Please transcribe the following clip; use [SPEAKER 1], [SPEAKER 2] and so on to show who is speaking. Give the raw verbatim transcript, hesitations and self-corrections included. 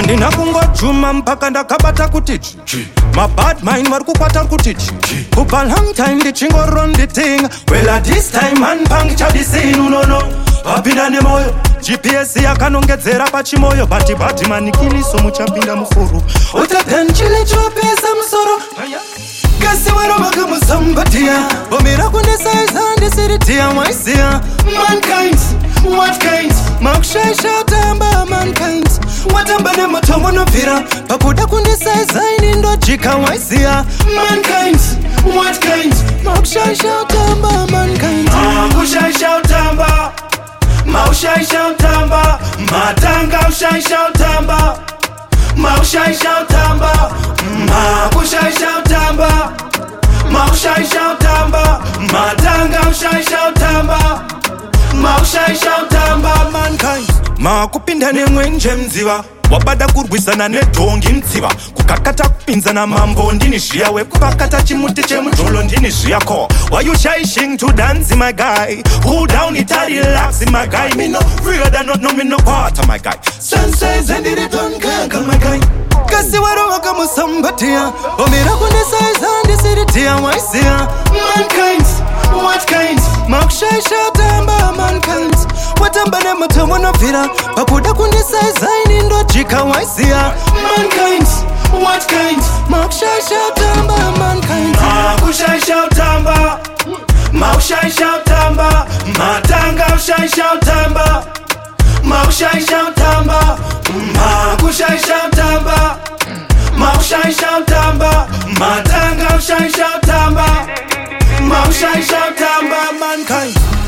[SPEAKER 1] Handina kungojuma mpaka ndakabata kutichi my bad mind vari kukwata kutichi kupa long time ndichingorondithinga well at this time man pangi chadisini unono wapinda nemoyo G P S yakanongedzera pachimoyo bati bati manikiliso muchapinda mufuru utapenchile chopesa musoro kasi waromaka musambatia omira kundisaiza ndisiritia mwaisia mankind what kind makushaisha tamba mankind watamba nemotombo nobvira pakuda kundisaiza ini ndojika mwaisia mankind what kind makushaisha tamba mankind makushaisha utamba maushaisha utamba matanga ushaisha utamba maushaisha utamba makushaisha utamba maushaisha utamba matanga ushaisha utamba maushaisha utamba mankind makupinda nemwenje mdziva wabada kurwisana nedhongi mdziva kukakata kupinzana mambo ndini zviya wekupakata chimuti chemudholo ndini zviyako why you shaishing to dance my guy who down it I relax my guy me no real that not know me no part my guy senses and it don't kanka my guy kasi waromaka musambatia omira kundisaiza ndisiritia mwaisia mankind what kind makushaisha tamba mankind watamba nemotombo nobvira pakuda kundisaiza ini ndojika mwaisia mankind what kind makushaisha tamba mankind makushaisha utamba maushaisha utamba matanga ushaisha utamba maushaisha utamba makushaisha utamba maushaisha utamba matanga ushaisha utamba maushaisha utamba mankind